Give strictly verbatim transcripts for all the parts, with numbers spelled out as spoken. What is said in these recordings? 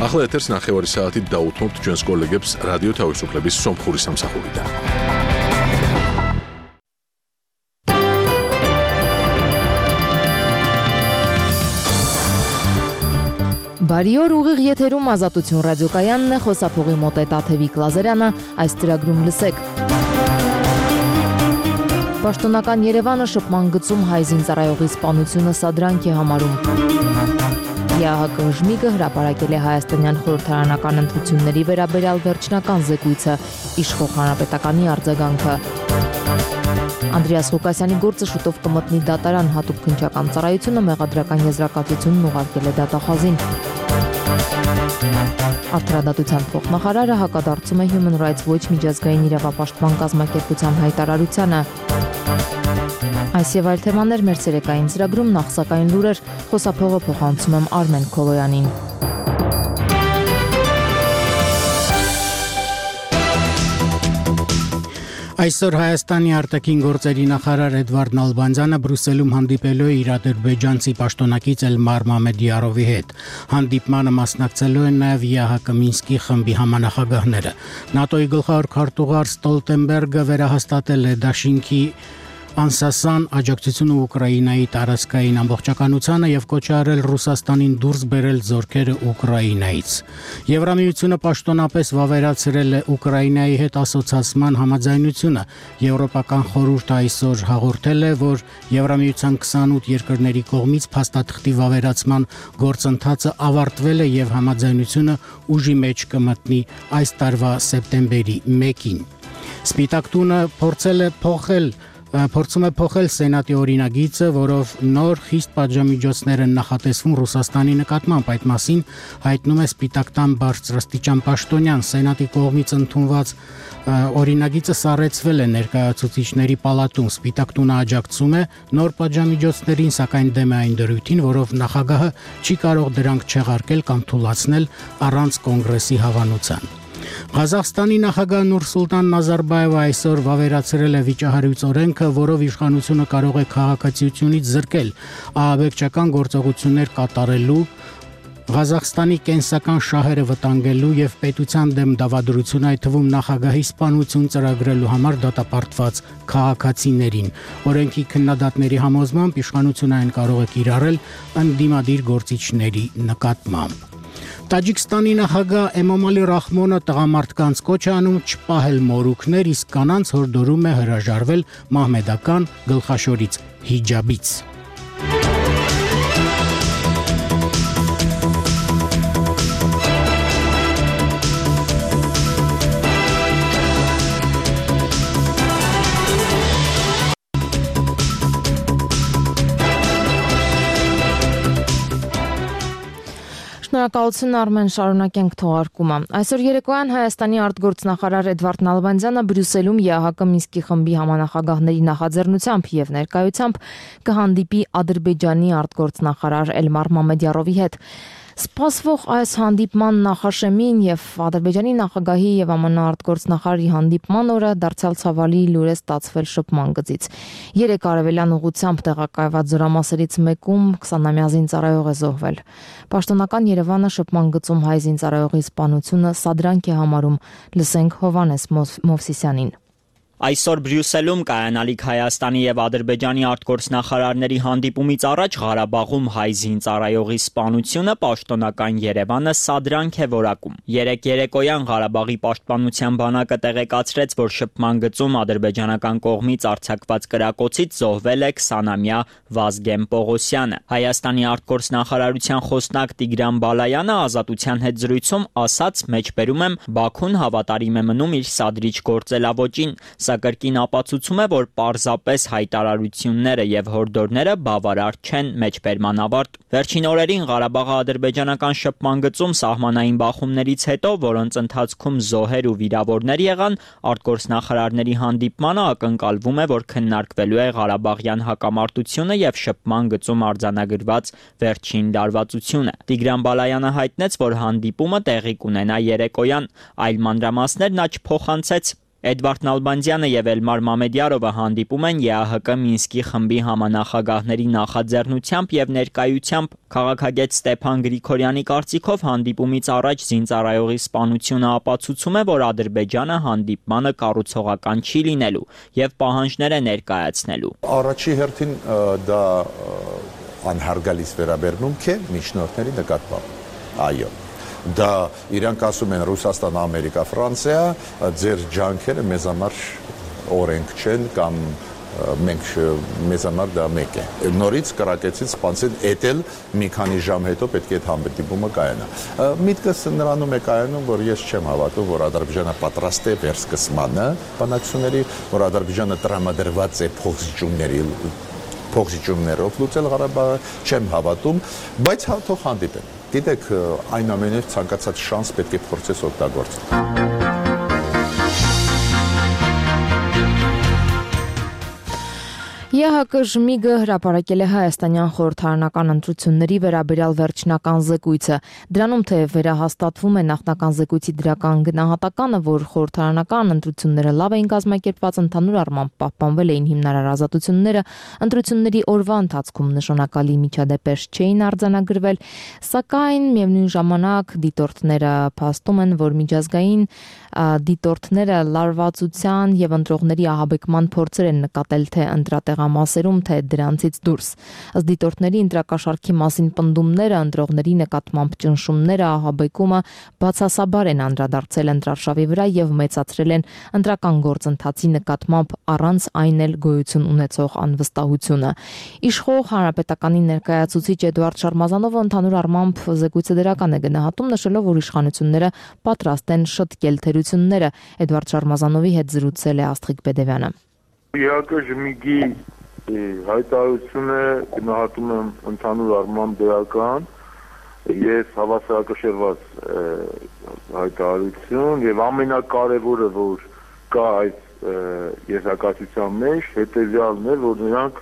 ახლა ეთერს ნახევარი საათით დაუთმობთ ჩვენს კოლეგებს რადიო თავისუფლების სომხური სამსახურიდან. Բարի օր, ուղիղ եթերում Ազատություն ռադիոկայանն է, խոսափողի մոտ է Տաթևիկ Լազարյանը, այս ծրագրում լսեք։ Պաշտոնական Երևանը շփման գծում հայ զինծառայողի սպանությունը սադրանք է համարում։ ԵԱՀԿ Ժմիգը հրապարակել է հայաստանյան խորհրդարանական ընտրությունների վերաբերյալ վերջնական զեկույցը, իշխող հանրապետականի արձագանքը։ Անդրեաս Ղուկասյանի գործը շուտով կմտնի դատարան, հատուկ քննչական ծառայությունը մեղադրական եզրակացությունն ուղարկել է դատախազին։ Արդարադատության փոխնախարարը հակադարձում է Human Rights Watch միջազգային իրավապաշտպան կազմակերպության հայտարարությանը։ Այս եւ այլ թեմաներ մեր ցերեկային ծրագրում, նախ սակայն լուրեր, խոսափողը փոխանցում եմ Արմեն Քոլոյանին։ Այսօր Հայաստանի արտաքին գործերի նախարար Էդվարդ Նալբանդյանը Բրյուսելում հանդիպելու է իր ադրբեջանցի պաշտոնակից Էլմար Մամեդյարովի հետ։ Հանդիպմանը մասնակցելու են նաև ԵԱՀԿ Մինսկի խմբի համանախագահները։ ՆԱՏՕ-ի գլխավոր քարտուղար Ստոլտենբերգը վերահաստատել է Դաշինքի Անսասան աջակցությունը Ուկրաինայի տարածքային ամբողջականությանը եւ կոչ արել Ռուսաստանին դուրս բերել զորքերը Ուկրաինայից։ Եվրամիությունը պաշտոնապես վավերացրել է Ուկրաինայի հետ ասոցացման համաձայնությունը։ Եվրոպական խորհուրդը այսօր հաղորդել է, որ Եվրամիության քսանութ երկրների կողմից փաստաթղթի վավերացման գործընթացը ավարտվել է եւ համաձայնությունը ուժի մեջ կմտնի այս տարվա սեպտեմբերի մեկին։ Սպիտակ տունը փորձել է փոխել Փորձում է փոխել Սենատի օրինագիծը, որով նոր խիստ պատժամիջոցներ են նախատեսվում Ռուսաստանի նկատմամբ, այդ մասին հայտնում է Սպիտակ տան բարձրաստիճան պաշտոնյան։ Սենատի կողմից ընդունված օրինագիծը սառեցվել է ներկայացուցիչների պալատում։ Սպիտակ տունը աջակցում է նոր պատժամիջոցներին, սակայն դեմ է այն դրույթին, որով նախագահը չի կարող դրանք չեղարկել կամ թույլատրել առանց կոնգրեսի հավանության։ Ղազախստանի նախագահ Նուրսուլտան Նազարբաևը այսօր վավերացրել է վիճահարույց օրենքը, որով իշխանությունը կարող է քաղաքացիությունից զրկել ահաբեկչական գործողություններ կատարելու, Ղազախստանի կենսական շահերը վտանգելու եւ պետության դեմ դավադրություն, այդ թվում նախագահի սպանություն ծրագրելու համար դատապարտված քաղաքացիներին։ Օրենքի քննադատների համոզմամբ իշխանությունը այն կարող է կիրառել ընդդիմադիր գործիչների նկատմամբ։ Տաջիկստանի նախագահ Էմոմալի Ռախմոնը տղամարդկանց կոչ է անում չպահել մորուքներ, իսկ կանանց հորդորում է հրաժարվել մահմեդական գլխաշորից հիջաբից։ Շնորհակալություն Արմեն, շարունակենք թողարկումը։ Այսօր երեկոյան Հայաստանի արտգործնախարար Էդվարդ Նալբանդյանը Բրյուսելում ԵԱՀԿ Մինսկի խմբի համանախագահների նախաձեռնությամբ եւ ներկայությամբ կհանդիպի Ադրբեջանի արտգործնախարար Էլմար Մամեդյարովի հետ։ Սպասվող այս հանդիպման նախաշեմին եւ Ադրբեջանի նախագահի եւ ԱՄՆ արտգործնախարարի հանդիպման օրը դարձյալ ցավալի լուր է ստացվել շփման գծից։ Երեք արևելյան ուղությամբ տեղակայված զորամասերից մեկում քսանամյա զինծառայող է զոհվել։ Պաշտոնական Երևանը շփման գծում հայ զինծառայողի սպանությունը սադրանք է համարում։ Լսենք Հովանես Մովսիսյանին։ Այսօր Բրյուսելում կայանալիք Հայաստանի եւ Ադրբեջանի արտգործնախարարների հանդիպումից առաջ Ղարաբաղում հայ զինծառայողի սպանությունը պաշտոնական Երևանը սադրանք է որակում։ Երեք երեկոյան Ղարաբաղի պաշտպանության բանակը տեղեկացրեց, որ շփման գծում ադրբեջանական կողմից արձակված կրակոցից զոհվել է քսանամյա Վազգեն Պողոսյանը։ Հայաստանի արտգործնախարարության խոսնակ Տիգրան Բալայանը Ազատության հետ զրույցում ասաց, մեջբերում եմ, Բաքուն հավատարիմ է մնում իր սադրիչ գործելավոճին։ Սա կրկին ապացուցում է, որ պարզապես հայտարարությունները եւ հորդորները բավարար չեն մեջբերման ավարտ։ Վերջին օրերին Ղարաբաղի ադրբեջանական շփման գծում սահմանային բախումներից հետո, որոնց ընթացքում զոհեր ու վիրավորներ եղան, արտգործնախարարների հանդիպմանը ակնկալվում է, որ քննարկվելու է Ղարաբաղյան հակամարտությունը եւ շփման գծում արձանագրված վերջին լարվածությունը։ Տիգրան Բալայանը հայտնեց, որ հանդիպումը տեղի կունենա երեկոյան, այլ մանրամասներ նա չփոխանցեց։ Էդվարդ Նալբանդյանը եւ Էլմար Մամեդյարովը հանդիպում են ԵԱՀԿ Մինսկի խմբի համանախագահների նախաձեռնությամբ եւ ներկայությամբ քաղաքագետ Ստեփան Գրիգորյանի կարծիքով հանդիպումից առաջ զինծառայողի սպանությունը ապացուցում է, որ Ադրբեջանը հանդիպմանը կառուցողական չի լինելու եւ պահանջներ է ներկայացնելու։ Առաջի հերթին դա անհարգալից վերաբերմունք է միջնորդների նկատմամբ։ Այո։ Դա իրանք ասում են Ռուսաստան, Ամերիկա, Ֆրանսիա, ձեր ջանքերը մեզ համար օրենք չեն կամ մենք մեզ համար դա մեկ է։ Նորից կրակեցից սպանցին էտել մի քանի ժամ հետո պետք է այդ հանդիպումը կայանա։ Միտքս նրանում է կայանում, որ ես չեմ հավատում, որ Ադրբեջանը պատրաստ է վերսկսմանը բանակցությունների, որ Ադրբեջանը տրամադրված է փոխզիջումների փոխզիջումներով լուծել Ղարաբաղը, չեմ հավատում, բայց հա թող հանդիպեն։ Գիտեք, այն ամենից ցանկացած շանս պետք է փորձես օգտագործել։ ԵԱՀԿ ԺՄԻԳ-ը հրապարակել է հայաստանյան խորհրդարանական ընտրությունների վերաբերյալ վերջնական զեկույցը։ Դրանում թեև վերահաստատվում է նախնական զեկույցի դրական գնահատականը, որ խորհրդարանական ընտրությունները լավ էին կազմակերպված, ընդհանուր առմամբ պահպանվել էին հիմնարար ազատությունները, ընտրությունների օրվա ընթացքում նշանակալի միջադեպեր չէին արձանագրվել, սակայն միևնույն ժամանակ դիտորդները փաստում են, որ միջազգային դիտորդները լարվածության եւ ընտրողների ահաբեկման փորձեր են նկատել թե ընտրատեղամասերում, թե դրանցից դուրս։ Ըստ դիտորդների ընտրակաշառքի մասին պնդումները, ընտրողների նկատմամբ ճնշումները, ահաբեկումը բացասաբար են անդրադարձել ընտրարշավի վրա եւ մեծացրել են ընտրական գործընթացի նկատմամբ առանց այն էլ գոյություն ունեցող անվստահությունը։ Իշխող հանրապետականի ներկայացուցիչ Էդվարդ Շարմազանովը ընդհանուր առմամբ զեկույցը դրական է գնահատում, նշելով, որ իշխանությունները պատրաստ են շտկել թերությունները։ Էդվարդ Շարմազանովի հետ զրուցել է Աստղիկ Բեդևյանը։ ԵԱՀԿ ԺՄԻԳ-ի հայտարարությունը գնահատում եմ ընդհանուր առմամբ դրական, ես հավասարակշռված հայտարարություն եւ ամենակարևորը, որ կա այս եզրակացության մեջ, հետեւյալն է, որ նրանք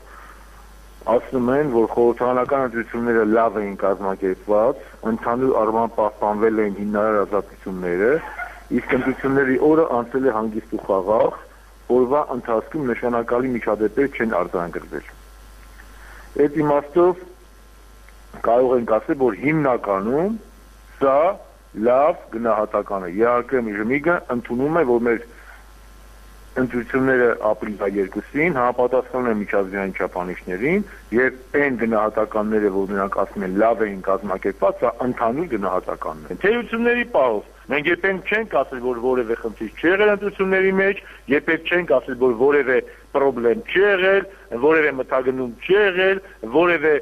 ասում են, որ խորհրդարանական ընտրությունները լավ էին կազմակերպված, ընդհանուր առմամբ պահպանվել են հիմնարար ազատությունները, իսկ ընտրությունների օրը անցել է հանգիստ ու խաղաղ, օրվա ընթացքում նշանակալի միջադեպեր չեն արձանագրվել։ Այդ իմաստով կարող ենք ասել, որ հիմնականում սա լավ գնահատական է։ ԵԱՀԿ ԺՄԻԳ-ը ընդունում է, որ մեր ընտրությունները ապրիլի երկուսին համապատասխանում են միջազգային չափանիշներին եւ այն գնահատականները, որ նրանք ասում են լավ էին կազմակերպված, սա ընդհանուր գնահատականն է։ Թերությունների պահով մենք երբեք չենք ասել, որ որևէ խնդիր չի եղել ընտրությունների մեջ, երբեք չենք ասել, որ որևէ խնդրեմ չի եղել, որևէ մթագնում չի եղել, որևէ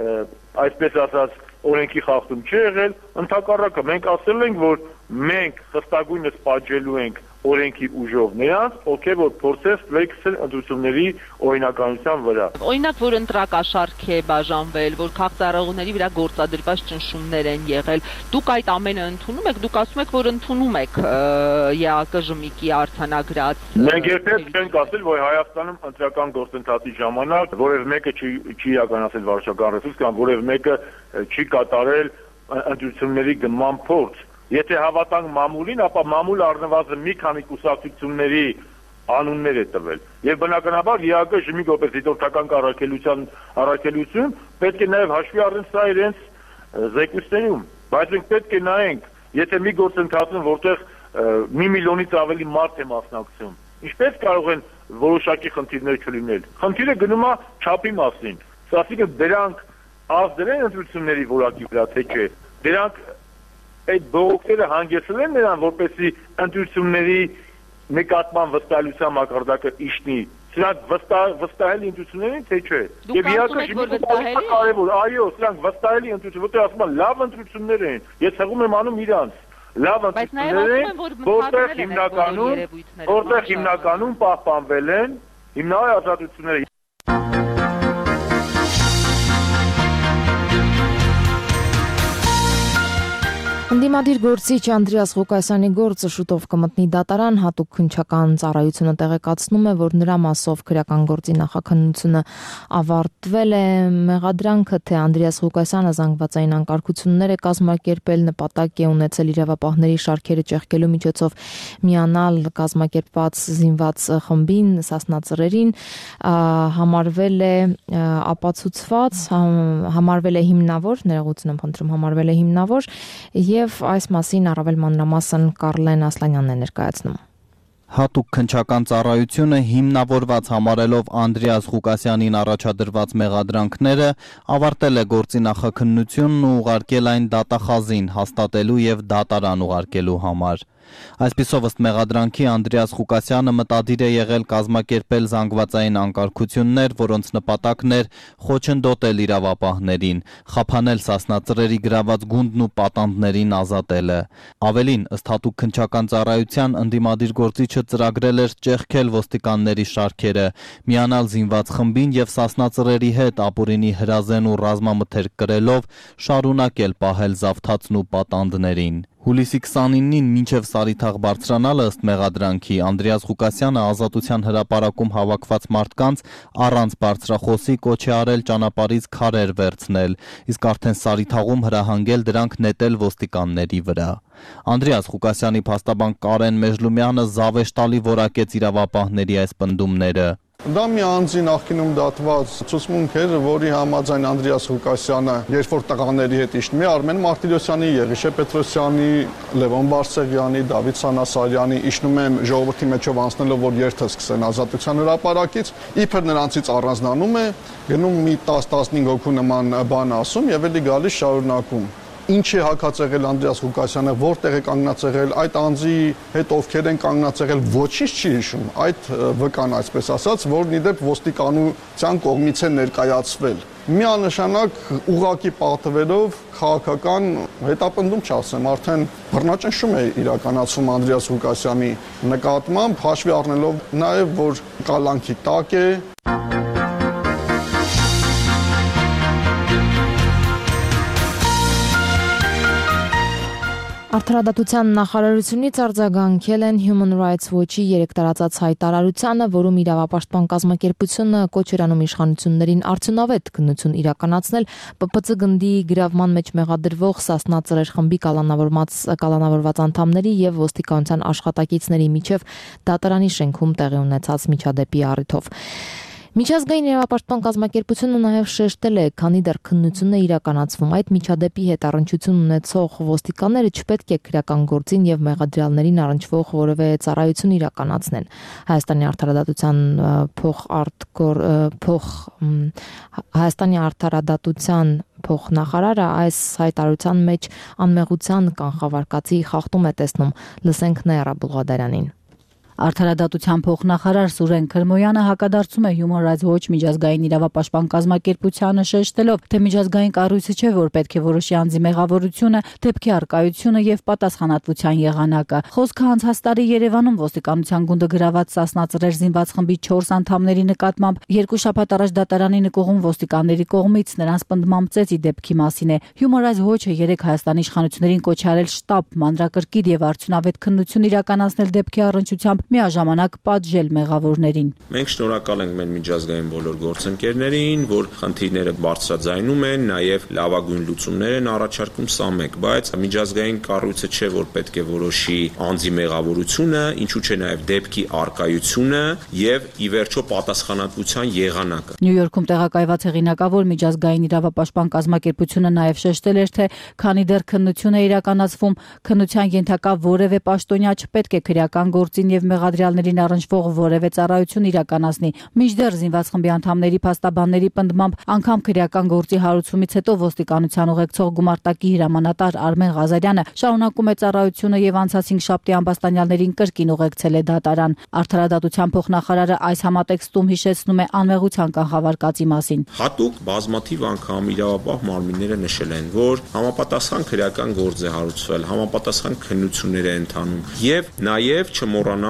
այսպես ասած օրենքի խախտում չի եղել, ընդհակառակը մենք ասել ենք, որ մենք խստագույնս պատժելու ենք օրենքի ուժով նրանց, ովքեր որ փորձես ֆլեքսել ընտրությունների օրինականության վրա։ Օրինակ, որ ընտրակաշառք է բաժանվել, որ քաղաքացիների վրա գործադրված ճնշումներ են եղել, դուք այդ ամենը ընդունում եք, դուք ասում եք, որ ընդունում եք ԵԱՀԿ ԺՄԻԳ-ի արձանագրած։ Մենք երբեք չենք ասել, որ Հայաստանում ընտրական գործընթացի ժամանակ որևէ մեկը չի չի իրականացել վարչական ռեսուրս կամ որևէ մեկը չի կատարել ընտրությունների գնման փորձ։ Եթե հավատանք մամուլին, ապա մամուլը առնվազն մի քանի կուսակցությունների անուններ է տվել։ Եվ բնականաբար ԵԱՀԿ ԺՄԻԳ որպես դիտորդական առաքելության առաքելություն պետք է նաև հաշվի առնել սա իրենց զեկույցներում։ Բայց մենք պետք է նայենք, եթե մի գործընթացում, որտեղ մի միլիոնից ավելի մարդ է մասնակցում, ինչպես կարող են որոշակի խնդիրներ չլինել։ Խնդիրը գնում է չափի մասին։ Այսինքն դրանք ազդել են ընտրությունների որակի վրա, թե չէ։ Դրանք այդ բողոքները հանգեցրել են նրան, որպեսզի ընտրությունների նկատմամբ վստահության մակարդակը իջնի։ Սրանք վստահ վստահելի ընտրություններին, թե չէ։ Եվ ԵԱՀԿ ԺՄԻԳ-ը կարևոր, այո, սրանք վստահելի ընտրություն, որտեղ ասում են լավ ընտրություններ են։ Ես հղում եմ անում իրանց։ Լավ ընտրություններ են, որտեղ հիմնականում, որտեղ հիմնականում պահպանվել են հիմնարար ազատությունները։ Ընդդիմադիր Ընդդիմադիր գործիչ Անդրեաս Ղուկասյանի գործը շուտով կմտնի դատարան, հատուկ քննչական ծառայությունը տեղեկացնում է, որ նրա մասով քրեական գործի նախաքննությունը ավարտվել է։ Մեղադրանքը, թե Անդրեաս Ղուկասյանը զանգվածային անկարգություններ է կազմակերպել, նպատակ է ունեցել իրավապահների շարքերը ճեղքելու միջոցով միանալ կազմակերպված զինված խմբին, Սասնա ծռերին, համարվել է ապացուցված, համարվել է հիմնավոր, ներողություն եմ խնդրում, համարվել է հիմնավոր եւ այս մասին առավել մանրամասն Կարլեն Ասլանյանն է ներկայացնում։ Հատուկ քննչական ծառայությունը հիմնավորված համարելով Անդրեաս Ղուկասյանին առաջադրված մեղադրանքները ավարտել է գործի նախաքննությունն ու ուղարկել այն դատախազին հաստատելու եւ դատարան ուղարկելու համար։ Այսպիսով ըստ մեղադրանքի Անդրեաս Ղուկասյանը մտադիր է եղել կազմակերպել զանգվածային անկարգություններ, որոնց նպատակն էր խոչընդոտել իրավապահներին, խափանել Սասնա ծռերի գրաված գունդն ու պատանդներին ազատելը։ Ավելին, ըստ հատուկ քննչական ծառայության, ընդդիմադիր գործիչը ծրագրել էր ճեղքել ոստիկանների շարքերը, միանալ զինված խմբին եւ Սասնա ծռերի հետ ապուրինի հրազեն ու ռազմամթերք կրելով շարունակել պահել զավթացն ու պատանդներին։ Հուլիսի քսանինին մինչև Սարիթաղ բարձրանալը ըստ մեղադրանքի Անդրեաս Ղուկասյանը ազատության հրապարակում հավաքված մարդկանց առանց բարձրախոսի կոչ է արել ճանապարհից քարեր վերցնել, իսկ արդեն Սարիթաղում հրահանգել դրանք նետել ոստիկանների վրա։ Անդրեաս Ղուկասյանի փաստաբան Կարեն Մեժլումյանը զավեշտալի որակեց իրավապահների այս պնդումները։ Դա մի անձի նախկինում դատված ցուցմունք էր, որի համաձայն Անդրեաս Ղուկասյանը, երբ որ տղաների հետ իջնում է, Արմեն Մարտիրոսյանի, Եղիշե Պետրոսյանի, Լևոն Բարսեղյանի, Դավիթ Սանասարյանի իջնում են ժողովրդի մեջով անցնելով, որ երթը սկսեն ազատության հրապարակից, իբր նրանցից առանձնանում է, գնում մի տասը տասնհինգ հոգու նման բան ասում եւ էլի գալիս շարունակում։ Ինչ է հակած եղել Անդրեաս Ղուկասյանը, որտեղ է կանգնած եղել, այդ անձի հետ ովքեր են կանգնած եղել, ոչինչ չի հիշում, այդ վկան այսպես ասած, որն իդեպ ոստիկանության կողմից է ներկայացվել։ Միանշանակ ուղղակի պատվերով քաղաքական հետապնդում չասեմ, արդեն բռնաճնշում է իրականացվում Անդրեաս Ղուկասյանի նկատմամբ, հաշվի առնելով նաև, որ կալանքի տակ է։ Արդարադատության նախարարությունից արձագանքել են Human Rights Watch-ի երեք տարածած հայտարարությանը, որում իրավապաշտպան կազմակերպությունը կոչ էր անում իշխանություններին արդյունավետ քննություն իրականացնել Պ Պ Ց գնդի գրավման մեջ մեղադրվող Սասնա ծռեր խմբի կալանավորված կալանավորված անդամների եւ ոստիկանության աշխատակիցների միջև դատարանի շենքում տեղի ունեցած միջադեպի առիթով։ Միջազգային իրավապաշտպան կազմակերպությունը նաև շեշտել է, քանի դեռ քննությունն է իրականացվում, այդ միջադեպի հետ առնչություն ունեցող ոստիկանները չպետք է քրեական գործին եւ մեղադրյալներին առնչվող որևէ ծառայություն իրականացնեն։ Հայաստանի արդարադատության փոխարտգոր փոխ Հայաստանի արդարադատության փոխնախարարը այս հայտարարության մեջ անմեղության կանխավարկածի խախտում է տեսնում։ Լսենք Նաիրա Բուլղադարյանին։ Արդարադատության փոխնախարար Սուրեն Քրմոյանը հակադարձում է Human Rights Watch միջազգային իրավապաշտպան կազմակերպությանը շեշտելով, թե միջազգային կառույցը չէ, որ պետք է որոշի անձի մեղավորությունը, դեպքի առկայությունը եւ պատասխանատվության եղանակը։ Խոսքը անցած տարի Երևանում ոստիկանության գունդը գրաված Սասնա ծռեր զինված խմբի չորս անդամների նկատմամբ երկու շաբաթ առաջ դատարանի նկողում ոստիկանների կողմից նրանց պնդմամբ ծեծի դեպքի մասին է։ Human Rights Watch-ը երեք Հայաստանի իշխանություններին կոչ արել շտապ, մանրակրկիտ եւ արդյունավետ քննություն իրականացնել դեպքի առնչությամբ միաժամանակ պատժել մեղավորներին։ Մենք շնորհակալ ենք մեր միջազգային բոլոր գործընկերներին, որ խնդիրները բարձրաձայնում են, նաև լավագույն լուծումներ են առաջարկում, սա մեկ, բայց միջազգային կառույցը չէ, որ պետք է որոշի անձի մեղավորությունը, ինչու՞ չէ նաև դեպքի առկայությունը եւ ի վերջո պատասխանատվության եղանակը։ Նյու Յորքում տեղակայված հեղինակավոր միջազգային իրավապաշտպան կազմակերպությունը նաև շեշտել էր, թե քանի դեռ քննություն է իրականացվում, քննության ենթակա որևէ պաշտոնյա չպետք է քրեական գործին եւ մեղադրյալներին առնչվող որևէ ծառայություն իրականացնի։ Մինչդեռ զինված խմբի անդամների փաստաբանների պնդմամբ անգամ քրեական գործի հարուցումից հետո ոստիկանության ուղեկցող գումարտակի հրամանատար Արմեն Ղազարյանը շարունակում է ծառայությունը եւ անցած հինգշաբթի ամբաստանյալներին կրկին ուղեկցել է դատարան։ Արդարադատության փոխնախարարը այս համատեքստում հիշեցնում է անմեղության կանխավարկածի մասին։ Հատուկ բազմաթիվ անգամ իրավապահ մարմինները նշել են, որ համապատասխան քրեական գործ է հարուցվել, համապատասխան քննություններ է ընթանում եւ նաեւ չմոռանանք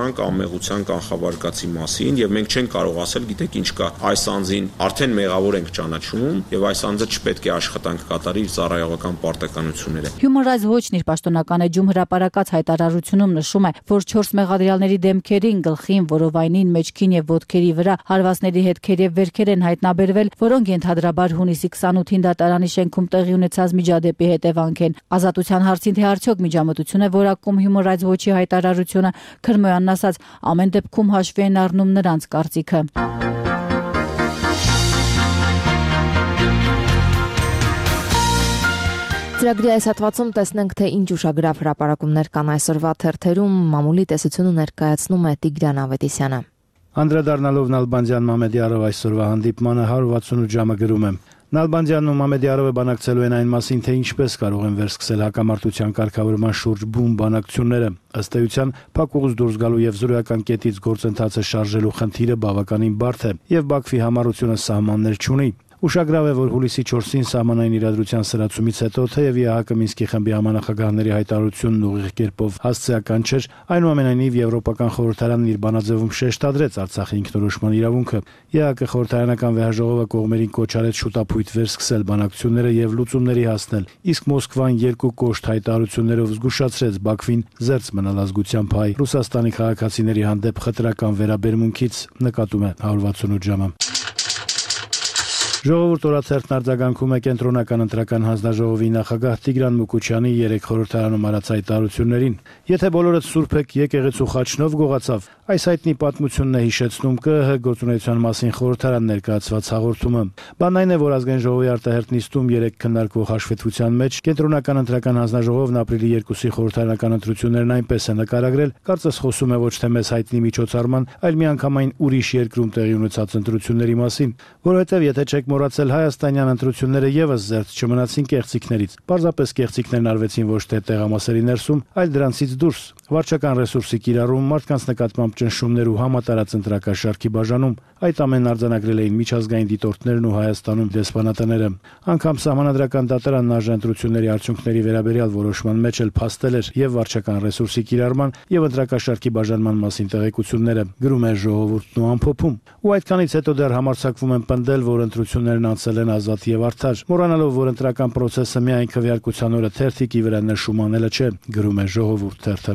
կանխության, կանխամեղության, կանխավարկածի մասին եւ մենք չենք կարող ասել, գիտեք ինչ կա, այս անձին արդեն մեղավոր ենք ճանաչում եւ այս անձը չպետք է աշխատանք կատարի իր ծառայողական պարտականությունները։ Human Rights Watch-ն իր պաշտոնական էջում հրապարակած հայտարարությունում նշում է, որ չորս մեղադրյալների դեմքերին, գլխին, որովայնին, մեջքին եւ ոտքերի վրա հարվածների հետքեր եւ վերքեր են հայտնաբերվել, որոնք ենթադրաբար հունիսի քսանութին դատարանի շենքում տեղի ունեցած միջադեպի հետևանք են։ Ազատության հարցին թե արդյոք միջամտություն է որակում Human Rights Watch-ի հայտարարությունը, Քրմոյանն ասաց, ամեն դեպքում հաշվի են առնում նրանց կարծիքը։ Ծրագրի այս հատվածում տեսնենք, թե ինչ ուշագրավ հրապարակումներ կան այսօրվա թերթերում, մամուլի տեսությունը ներկայացնում է Տիգրան Ավետիսյանը։ Անդրադառնալով Նալբանդյան Մամեդյարով այսօրվա հանդիպմանը հարյուր վաթսունութ ժամը գրում է. Նալբանդյանն ու Մամեդյարովը բանակցելու են այն մասին, թե ինչպես կարող են վերսկսել հակամարտության կարգավորման շուրջ բուն բանակցությունները։ Ըստ էության, փակ ուղուց դուրս գալու եւ զրոյական կետից գործընթացը շարժելու խնդիրը բավականին բարդ է եւ Բաքվի համառությունը սահմաններ չունի։ Ուշագրավ է, որ հուլիսի չորսին սահմանային իրադրության սրացումից հետո թեև ԵԱՀԿ Մինսկի խմբի համանախագահների հայտարարությունն ուղիղ կերպով հասցեական չէր, այնուամենայնիվ Եվրոպական խորհրդարանն իր բանաձևում շեշտադրեց Արցախի ինքնորոշման իրավունքը։ ԵԱՀԿ խորհրդարանական վեհաժողովը կողմերին կոչ արեց շուտապույտ վերսկսել բանակցությունները եւ լուծումների հասնել, իսկ Մոսկվան երկու կոշտ հայտարարություններով զգուշացրեց Բաքվին զերծ մնալ ազգությամբ հայ Ռուսաստանի քաղաքացիների հանդեպ խտրական վերաբերմունքից, նկատում է հարյուր վաթսունութ ժամը։ Ժողովուրդ օրաթերթն արձագանքում է կենտրոնական ընտրական հանձնաժողովի նախագահ Տիգրան Մուկուչյանի երեք խորհրդարանում արած հայտարարություններին։ Եթե բոլորդ սուրբ եք, եկեղեցու խաչնով գողացավ, այս հայտնի պատմությունն է հիշեցնում ԿԸՀ գործունեության մասին խորհրդարան ներկայացված հաղորդումը։ Բանն այն է, որ ազգային ժողովի արտահերթ նիստում երեք քննարկվող հաշվետվության մեջ կենտրոնական ընտրական հանձնաժողովն ապրիլի երկուսի խորհրդարանական ընտրություններն այնպես է նկարագրել, կարծես խոսում է ոչ թե մեզ հայտնի միջոցառման, այլ միանգամայն ուրիշ երկրում տեղի ունեցած ընտրությունների մասին, որովհետև եթե չեք մոռացել, հայաստանյան ընտրությունները եւս զերծ չմնացին կեղծիքներից։ Պարզապես կեղծիքներն արվեցին ոչ թե տեղամասերի ներսում, այլ դրանցից դուրս։ Վարչական ռեսուրսի կիրառում, մարդկանց նկատմամբ ճնշումներ ու համատարած ընտրակաշարքի բաժանում, այդ ամենն արձանագրել էին միջազգային դիտորդներն ու Հայաստանում դեսպանատները։ Անգամ Սահմանադրական դատարանն արժանտրությունների արդյունքների վերաբերյալ որոշման մեջ էլ փաստել էր եւ վարչական ռեսուրսի կիրառման եւ ընտրակաշարքի բաժանման մասին տեղեկությունները, գրում է Ժողովուրդն ու ամփոփում։ Ու այդքանից հետո դեռ համարձակվում են պնդել, որ ընտրություններն անցել են ազատ եւ արդար, մոռանալով, որ ընտրական process-ը միայն քվեարկության օրը թերթիկի վրա նշում անելը չէ, գրում է Ժողովուրդ թերթը։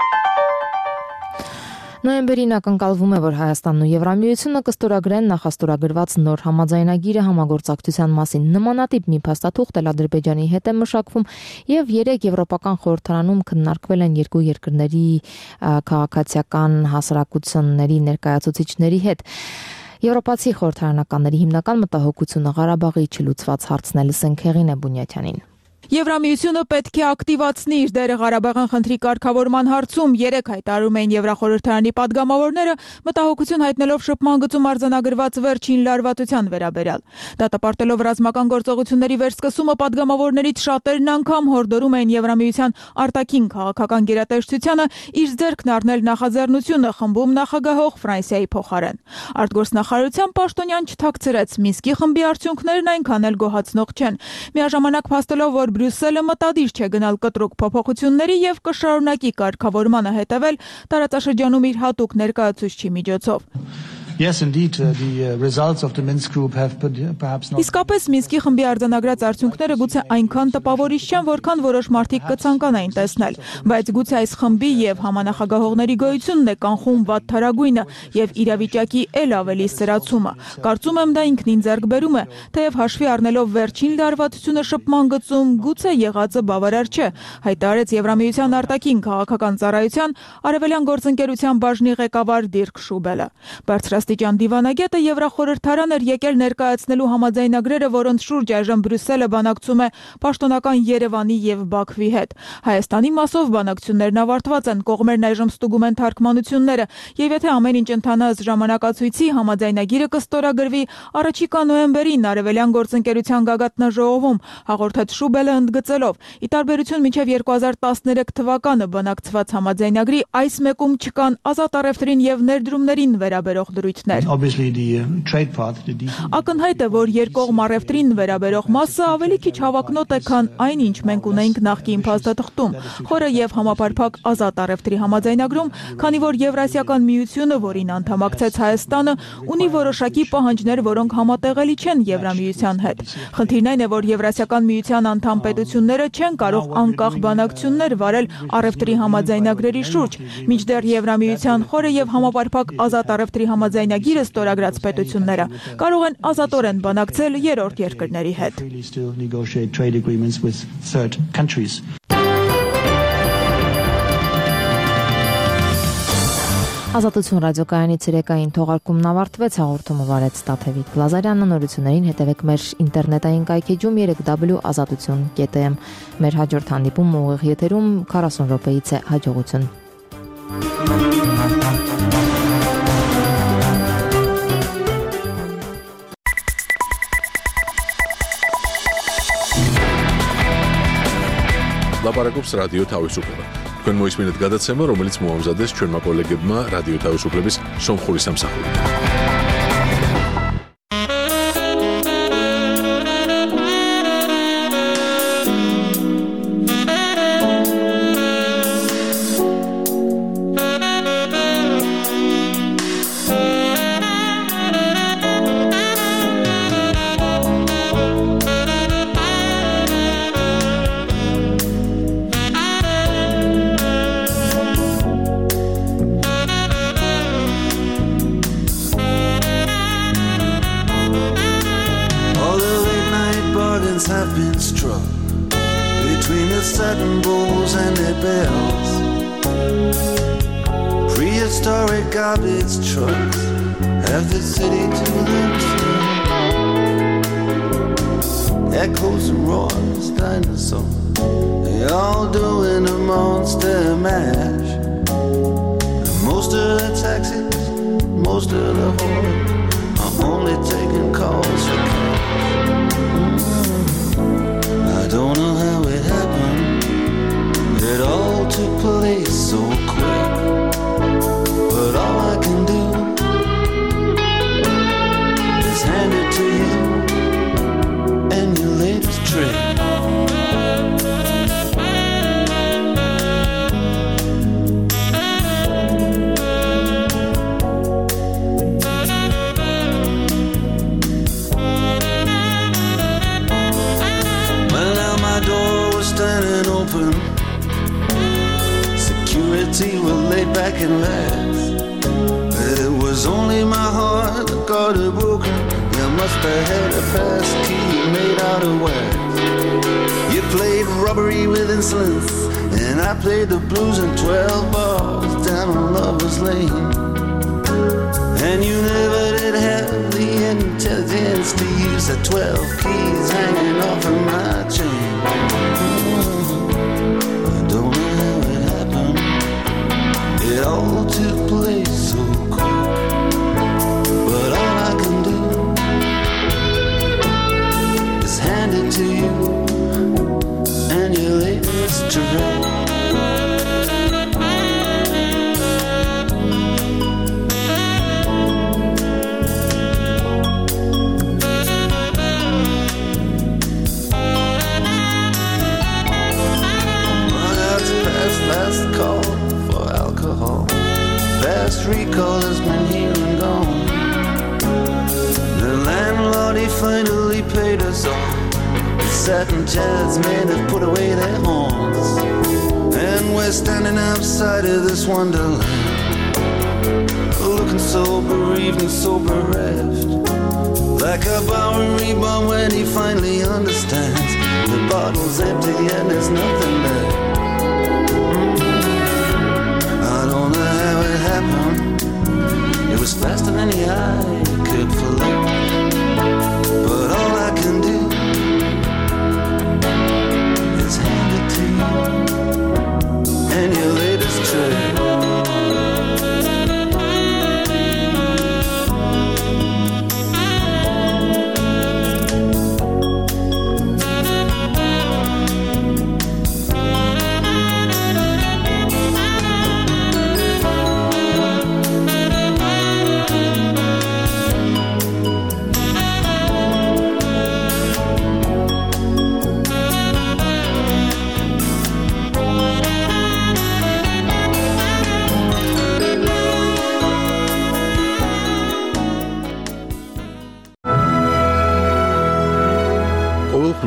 Նոյեմբերին ակնկալվում է, որ Հայաստանն ու Եվրամիությունը կստորագրեն նախաստորագրված նոր համաձայնագիրը համագործակցության մասին։ Նմանատիպ մի փաստաթուղթ էլ Ադրբեջանի հետ է մշակվում եւ երեք Եվրոպական խորհրդարանում քննարկվել են երկու երկրների քաղաքացիական հասարակությունների ներկայացուցիչների հետ։ Եվրոպացի խորհրդարանականների հիմնական մտահոգությունը Ղարաբաղի չլուծված հարցն է, լսենք Հեղինե Բունյաթյանին։ Եվրամիությունը պետք է ակտիվացնի իր դերը Ղարաբաղյան խնդրի կարգավորման հարցում, երեք հայտարարում էին Եվրախորհրդարանի падգամավորները, մտահոգություն հայտնելով շփման գծում արձանագրված վերջին լարվածության վերաբերյալ։ Դատապարտելով ռազմական գործողությունների վերսկսումը падգամավորներից շատերն անգամ հորդորում էին Եվրամիության արտաքին քաղաքական գերատեսչությանը իր ձեռքն առնել նախաձեռնությունը խմբում նախագահող Ֆրանսիայի փոխարեն։ Արտգործնախարարության պաշտոնյան չթաքցրեց, Մինսկի խմբի արդյունքներն այնքան էլ գոհացնող չեն։ Միաժամանակ փաստելով, որ Բրյուսելը մտադիր չէ գնալ կտրուկ փոփոխությունների եւ կշարունակի կարգավորմանը հետևել տարածաշրջանում իր հատուկ ներկայացուցչի միջոցով։ Yes, indeed, uh, the uh, results of the Minsk group have perhaps not. Իսկապես Մինսկի խմբի արձանագրած արդյունքները գուցե այնքան տպավորիչ չեն, որքան որոշ մարդիկ կցանկանային տեսնել, բայց գուցե այս խմբի եւ համանախագահողների գոյությունն է կանխում վատթարագույնը եւ իրավիճակի ել ավելի սրացումը։ Կարծում եմ դա ինքնին ձեռքբերում է, թեև հաշվի առնելով վերջին լարվածությունը շփման գծում գուցե եղածը բավարար չէ, հայտարարեց Եվրամիության արտաքին քաղաքական ծառայության արևելյան գործընկերության բաժնի ղեկավար Դիրք Շուբելը։ Բարձրաստիճան դիվանագետը Եվրախորհրդարան էր եկել ներկայացնելու համաձայնագրերը, որոնց շուրջ այժմ Բրյուսելը բանակցում է պաշտոնական Երևանի եւ Բաքվի հետ։ Հայաստանի մասով բանակցություններն ավարտված են, կողմերն այժմ ստուգում են թարգմանությունները, եւ եթե ամեն ինչ ընթանա ըստ ժամանակացույցի, համաձայնագիրը կստորագրվի առաջիկա նոյեմբերին արևելյան գործընկերության գագաթնաժողովում, հաղորդեց Շուբելը ընդգծելով. ի տարբերություն մինչև երկու հազար տասներեք թվականը բանակցված համաձայնագրի այս մեկում չկան ազատ առևտրին եւ ներդրումներին վերաբերող դրույթ առիթներ։ Obviously the uh, trade part, the Ակնհայտ է, որ երկկողմ առևտրին վերաբերող մասը ավելի քիչ հավակնոտ է, քան այն, ինչ մենք ունեինք նախկին փաստաթղթում, խորը եւ համապարփակ ազատ առևտրի համաձայնագրում, քանի որ Եվրասիական միությունը, որին անդամակցեց Հայաստանը, ունի որոշակի պահանջներ, որոնք համատեղելի չեն Եվրամիության հետ։ Խնդիրն այն է, որ Եվրասիական միության անդամ պետությունները չեն կարող անկախ բանակցություններ վարել առևտրի համաձայնագրերի շուրջ, մինչդեռ Եվրամիության խորը եւ համապարփակ ազատ առևտրի համաձայնագիրը ստորագրած պետությունները կարող են ազատորեն բանակցել երրորդ երկրների հետ։ Ազատություն ռադիոկայանի ցերեկային թողարկումն ավարտվեց, հաղորդումը վարեց Տաթևիկ Լազարյանը, նորություններին հետևեք մեր ինտերնետային կայքեջում երեք w ազատություն կետ am։ Մեր հաջորդ հանդիպումը ուղիղ եթերում քառասուն րոպեից է հաջողություն։ Լապարակոպս ռադիո თავისუფლება თქვენ მოისმინეთ გადაცემა, რომელიც მოამზადეს ჩვენმა კოლეგებმა რადიო თავისუფლების სომხური სამსახურიდან. Have been struck between the satin bowls and their bells. Prehistoric garbage trucks have the city to themselves. Echoes and roars, dinosaurs, they all doing a monster mash. Most of the taxis, most of the whores are only taking calls for cash. I don't know how it happened. It all took place so quick. But all I can do is hand it to you and your latest trick. Standing open, security were laid back and laughed. It was only my heart that got it broken. You must have had a pass key made out of wax. You played robbery with insolence, and I played the blues in twelve bars down on Lover's Lane. And you never did have the intelligence to use the twelve keys hanging off of my chain. It all took place so quick, but all I can do is hand it to you and your latest trick. Well, that's past last call. Fast recall has been here and gone. The landlord, he finally paid us all. The satin chairs men have put away their horns, and we're standing outside of this wonderland, looking so bereaved and so bereft, like a Bowery bum when he finally understands the bottle's empty and there's nothing left. It was faster than the eye could follow, but all I can do is hand it to you and your latest trick.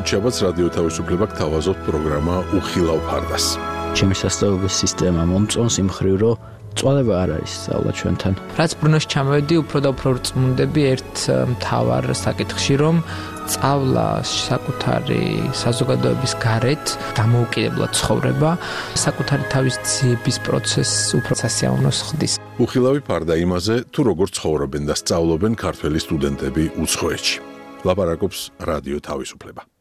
შაბათს რადიო თავისუფლება გთავაზობთ პროგრამა უხილავ ფარდას. ჩემი სასწავლებლების სისტემა მომწონს იმ მხრივ, რომ წვალება არ არის სწავლა ჩვენთან. რაც ბრუნოში ჩამოვედი, უფრო და უფრო წმუნდები ერთ მთავარ საკითხში, რომ სწავლა საკუთარი საზოგადოების გარეთ დამოუკიდებლად ცხოვრება, საკუთარი თავის ძიების პროცესს უფრო სასიამოვნოს ხდის. უხილავი ფარდა იმაზე, თუ როგორ ცხოვრობენ და სწავლობენ ქართველი სტუდენტები უცხოეთში. ლაპარაკობს რადიო თავისუფლება.